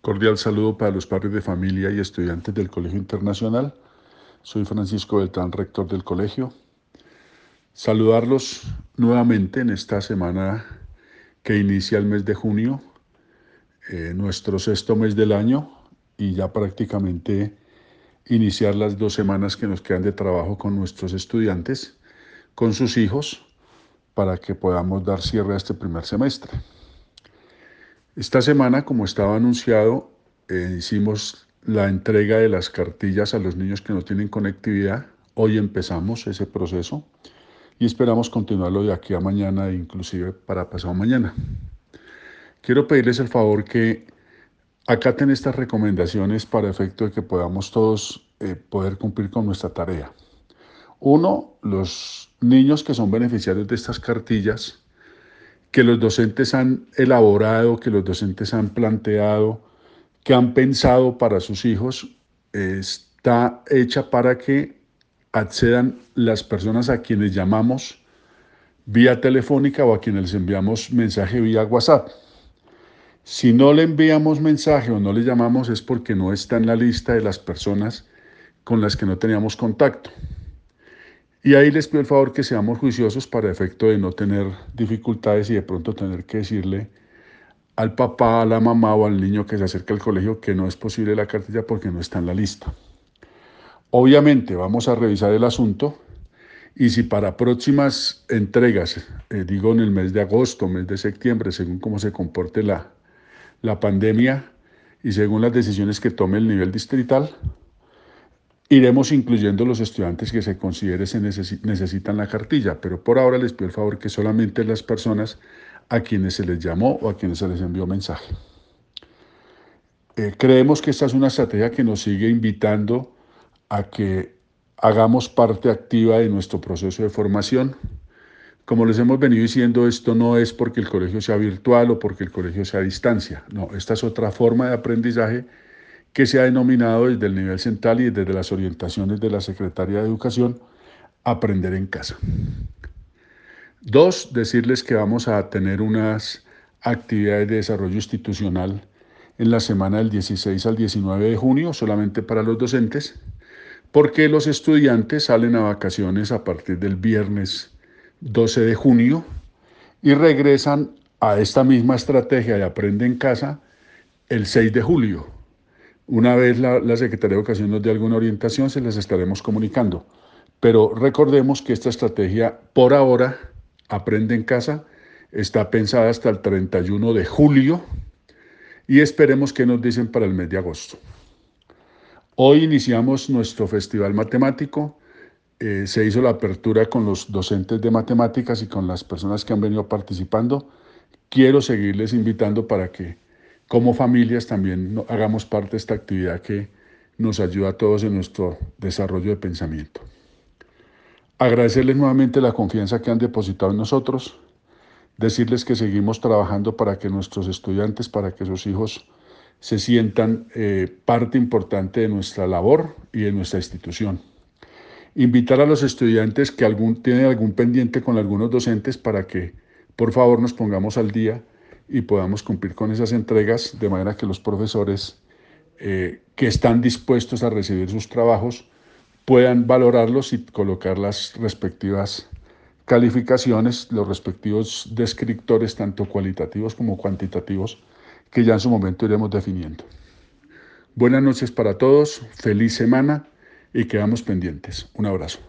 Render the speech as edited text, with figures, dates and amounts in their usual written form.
Cordial saludo para los padres de familia y estudiantes del Colegio Internacional. Soy Francisco Beltrán, rector del colegio. Saludarlos nuevamente en esta semana que inicia el mes de junio, nuestro sexto mes del año, y ya prácticamente iniciar las 2 semanas que nos quedan de trabajo con nuestros estudiantes, con sus hijos, para que podamos dar cierre a este primer semestre. Esta semana, como estaba anunciado, hicimos la entrega de las cartillas a los niños que no tienen conectividad. Hoy empezamos ese proceso y esperamos continuarlo de aquí a mañana e inclusive para pasado mañana. Quiero pedirles el favor que acaten estas recomendaciones para efecto de que podamos todos poder cumplir con nuestra tarea. Uno, los niños que son beneficiarios de estas cartillas, que los docentes han elaborado, que los docentes han planteado, que han pensado para sus hijos, está hecha para que accedan las personas a quienes llamamos vía telefónica o a quienes les enviamos mensaje vía WhatsApp. Si no le enviamos mensaje o no le llamamos es porque no está en la lista de las personas con las que no teníamos contacto. Y ahí les pido el favor que seamos juiciosos para efecto de no tener dificultades y de pronto tener que decirle al papá, a la mamá o al niño que se acerca al colegio que no es posible la cartilla porque no está en la lista. Obviamente vamos a revisar el asunto y si para próximas entregas, digo en el mes de agosto, mes de septiembre, según cómo se comporte la pandemia y según las decisiones que tome el nivel distrital, iremos incluyendo los estudiantes que se considere se necesitan la cartilla, pero por ahora les pido el favor que solamente las personas a quienes se les llamó o a quienes se les envió mensaje. Creemos que esta es una estrategia que nos sigue invitando a que hagamos parte activa de nuestro proceso de formación. Como les hemos venido diciendo, esto no es porque el colegio sea virtual o porque el colegio sea a distancia. No, esta es otra forma de aprendizaje que se ha denominado desde el nivel central y desde las orientaciones de la Secretaría de Educación, aprender en casa. Dos, decirles que vamos a tener unas actividades de desarrollo institucional en la semana del 16 al 19 de junio, solamente para los docentes, porque los estudiantes salen a vacaciones a partir del viernes 12 de junio y regresan a esta misma estrategia de aprende en casa el 6 de julio. Una vez la Secretaría de Educación nos dé alguna orientación, se les estaremos comunicando. Pero recordemos que esta estrategia, por ahora, aprende en casa, está pensada hasta el 31 de julio y esperemos que nos dicen para el mes de agosto. Hoy iniciamos nuestro festival matemático. Se hizo la apertura con los docentes de matemáticas y con las personas que han venido participando. Quiero seguirles invitando para que como familias también hagamos parte de esta actividad que nos ayuda a todos en nuestro desarrollo de pensamiento. Agradecerles nuevamente la confianza que han depositado en nosotros, decirles que seguimos trabajando para que nuestros estudiantes, para que sus hijos se sientan parte importante de nuestra labor y de nuestra institución. Invitar a los estudiantes que tienen algún pendiente con algunos docentes para que por favor nos pongamos al día y podamos cumplir con esas entregas de manera que los profesores que están dispuestos a recibir sus trabajos puedan valorarlos y colocar las respectivas calificaciones, los respectivos descriptores, tanto cualitativos como cuantitativos, que ya en su momento iremos definiendo. Buenas noches para todos, feliz semana y quedamos pendientes. Un abrazo.